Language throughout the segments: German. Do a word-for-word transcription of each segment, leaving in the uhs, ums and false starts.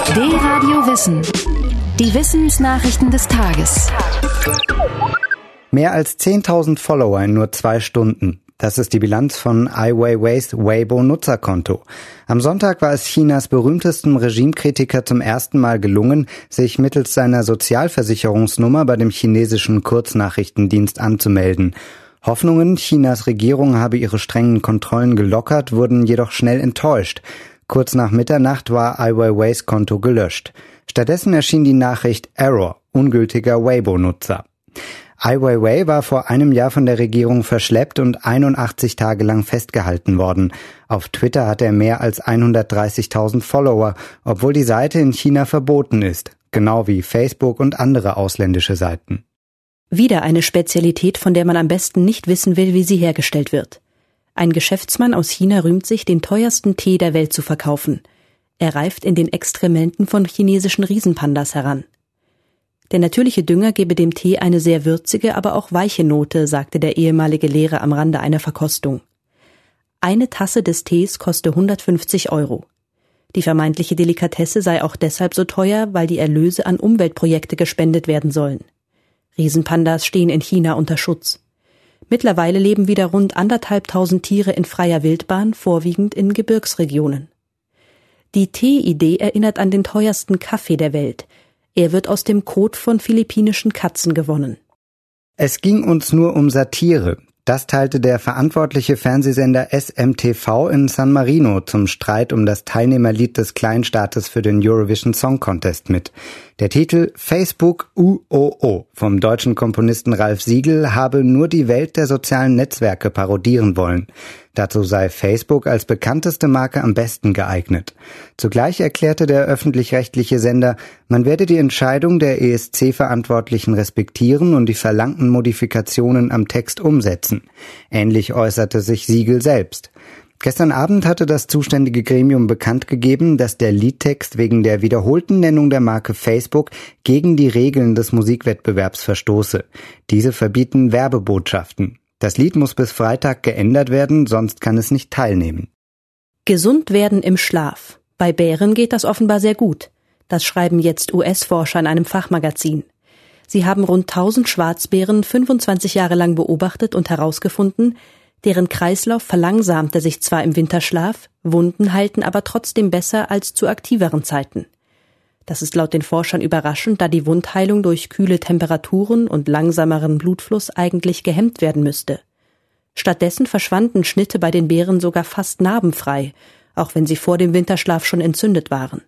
D-Radio Wissen. Die Wissensnachrichten des Tages. Mehr als zehntausend Follower in nur zwei Stunden. Das ist die Bilanz von Ai Weiweis Weibo-Nutzerkonto. Am Sonntag war es Chinas berühmtestem Regimekritiker zum ersten Mal gelungen, sich mittels seiner Sozialversicherungsnummer bei dem chinesischen Kurznachrichtendienst anzumelden. Hoffnungen, Chinas Regierung habe ihre strengen Kontrollen gelockert, wurden jedoch schnell enttäuscht. Kurz nach Mitternacht war Ai Weiweis Konto gelöscht. Stattdessen erschien die Nachricht Error, ungültiger Weibo-Nutzer. Ai Weiwei war vor einem Jahr von der Regierung verschleppt und einundachtzig Tage lang festgehalten worden. Auf Twitter hat er mehr als hundertdreißigtausend Follower, obwohl die Seite in China verboten ist, genau wie Facebook und andere ausländische Seiten. Wieder eine Spezialität, von der man am besten nicht wissen will, wie sie hergestellt wird. Ein Geschäftsmann aus China rühmt sich, den teuersten Tee der Welt zu verkaufen. Er reift in den Exkrementen von chinesischen Riesenpandas heran. Der natürliche Dünger gebe dem Tee eine sehr würzige, aber auch weiche Note, sagte der ehemalige Lehrer am Rande einer Verkostung. Eine Tasse des Tees koste hundertfünfzig Euro. Die vermeintliche Delikatesse sei auch deshalb so teuer, weil die Erlöse an Umweltprojekte gespendet werden sollen. Riesenpandas stehen in China unter Schutz. Mittlerweile leben wieder rund anderthalbtausend Tiere in freier Wildbahn, vorwiegend in Gebirgsregionen. Die Tee-Idee erinnert an den teuersten Kaffee der Welt. Er wird aus dem Kot von philippinischen Katzen gewonnen. Es ging uns nur um Satire. Das teilte der verantwortliche Fernsehsender S M T V in San Marino zum Streit um das Teilnehmerlied des Kleinstaates für den Eurovision Song Contest mit. Der Titel Facebook U O O vom deutschen Komponisten Ralf Siegel habe nur die Welt der sozialen Netzwerke parodieren wollen. Dazu sei Facebook als bekannteste Marke am besten geeignet. Zugleich erklärte der öffentlich-rechtliche Sender, man werde die Entscheidung der E S C-Verantwortlichen respektieren und die verlangten Modifikationen am Text umsetzen. Ähnlich äußerte sich Siegel selbst. Gestern Abend hatte das zuständige Gremium bekannt gegeben, dass der Liedtext wegen der wiederholten Nennung der Marke Facebook gegen die Regeln des Musikwettbewerbs verstoße. Diese verbieten Werbebotschaften. Das Lied muss bis Freitag geändert werden, sonst kann es nicht teilnehmen. Gesund werden im Schlaf. Bei Bären geht das offenbar sehr gut. Das schreiben jetzt U S-Forscher in einem Fachmagazin. Sie haben rund tausend Schwarzbären fünfundzwanzig Jahre lang beobachtet und herausgefunden, deren Kreislauf verlangsamte sich zwar im Winterschlaf, Wunden heilten aber trotzdem besser als zu aktiveren Zeiten. Das ist laut den Forschern überraschend, da die Wundheilung durch kühle Temperaturen und langsameren Blutfluss eigentlich gehemmt werden müsste. Stattdessen verschwanden Schnitte bei den Bären sogar fast narbenfrei, auch wenn sie vor dem Winterschlaf schon entzündet waren.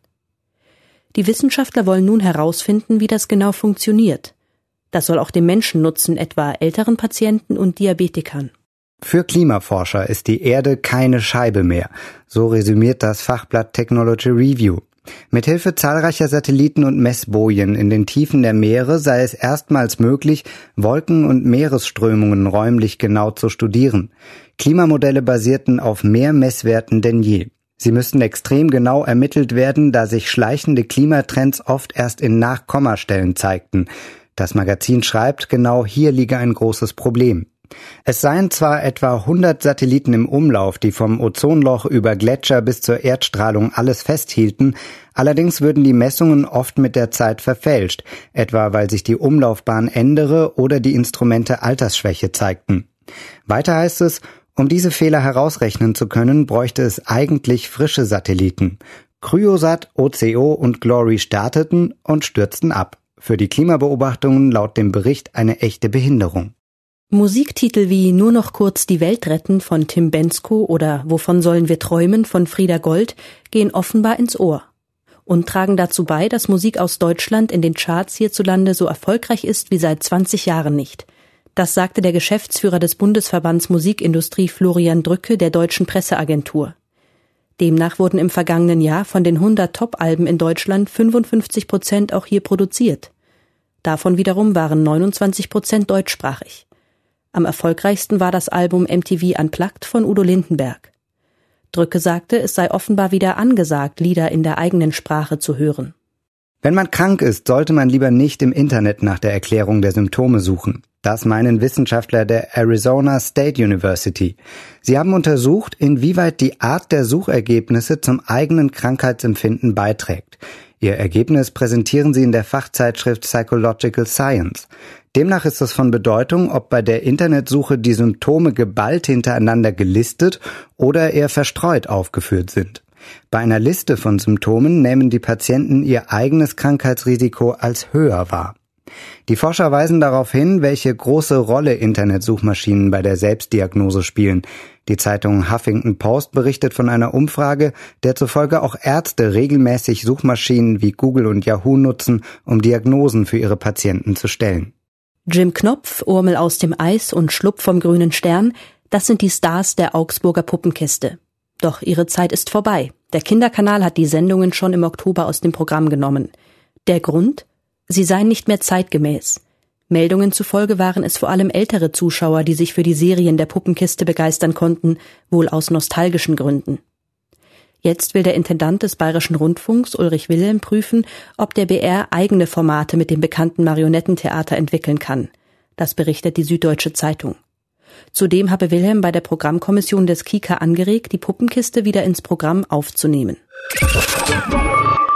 Die Wissenschaftler wollen nun herausfinden, wie das genau funktioniert. Das soll auch dem Menschen nutzen, etwa älteren Patienten und Diabetikern. Für Klimaforscher ist die Erde keine Scheibe mehr, so resümiert das Fachblatt Technology Review. Mithilfe zahlreicher Satelliten und Messbojen in den Tiefen der Meere sei es erstmals möglich, Wolken- und Meeresströmungen räumlich genau zu studieren. Klimamodelle basierten auf mehr Messwerten denn je. Sie müssten extrem genau ermittelt werden, da sich schleichende Klimatrends oft erst in Nachkommastellen zeigten. Das Magazin schreibt, genau hier liege ein großes Problem. Es seien zwar etwa hundert Satelliten im Umlauf, die vom Ozonloch über Gletscher bis zur Erdstrahlung alles festhielten, allerdings würden die Messungen oft mit der Zeit verfälscht, etwa weil sich die Umlaufbahn ändere oder die Instrumente Altersschwäche zeigten. Weiter heißt es, um diese Fehler herausrechnen zu können, bräuchte es eigentlich frische Satelliten. Cryosat, O C O und Glory starteten und stürzten ab. Für die Klimabeobachtungen laut dem Bericht eine echte Behinderung. Musiktitel wie Nur noch kurz die Welt retten von Tim Bendzko oder Wovon sollen wir träumen von Frieda Gold gehen offenbar ins Ohr und tragen dazu bei, dass Musik aus Deutschland in den Charts hierzulande so erfolgreich ist wie seit zwanzig Jahren nicht. Das sagte der Geschäftsführer des Bundesverbands Musikindustrie Florian Drücke der Deutschen Presseagentur. Demnach wurden im vergangenen Jahr von den hundert Top-Alben in Deutschland fünfundfünfzig Prozent auch hier produziert. Davon wiederum waren neunundzwanzig Prozent deutschsprachig. Am erfolgreichsten war das Album M T V Unplugged von Udo Lindenberg. Drücke sagte, es sei offenbar wieder angesagt, Lieder in der eigenen Sprache zu hören. Wenn man krank ist, sollte man lieber nicht im Internet nach der Erklärung der Symptome suchen. Das meinen Wissenschaftler der Arizona State University. Sie haben untersucht, inwieweit die Art der Suchergebnisse zum eigenen Krankheitsempfinden beiträgt. Ihr Ergebnis präsentieren sie in der Fachzeitschrift Psychological Science. Demnach ist es von Bedeutung, ob bei der Internetsuche die Symptome geballt hintereinander gelistet oder eher verstreut aufgeführt sind. Bei einer Liste von Symptomen nehmen die Patienten ihr eigenes Krankheitsrisiko als höher wahr. Die Forscher weisen darauf hin, welche große Rolle Internetsuchmaschinen bei der Selbstdiagnose spielen. Die Zeitung Huffington Post berichtet von einer Umfrage, der zufolge auch Ärzte regelmäßig Suchmaschinen wie Google und Yahoo nutzen, um Diagnosen für ihre Patienten zu stellen. Jim Knopf, Urmel aus dem Eis und Schlupp vom grünen Stern, das sind die Stars der Augsburger Puppenkiste. Doch ihre Zeit ist vorbei. Der Kinderkanal hat die Sendungen schon im Oktober aus dem Programm genommen. Der Grund? Sie seien nicht mehr zeitgemäß. Meldungen zufolge waren es vor allem ältere Zuschauer, die sich für die Serien der Puppenkiste begeistern konnten, wohl aus nostalgischen Gründen. Jetzt will der Intendant des Bayerischen Rundfunks, Ulrich Wilhelm, prüfen, ob der B R eigene Formate mit dem bekannten Marionettentheater entwickeln kann. Das berichtet die Süddeutsche Zeitung. Zudem habe Wilhelm bei der Programmkommission des KIKA angeregt, die Puppenkiste wieder ins Programm aufzunehmen.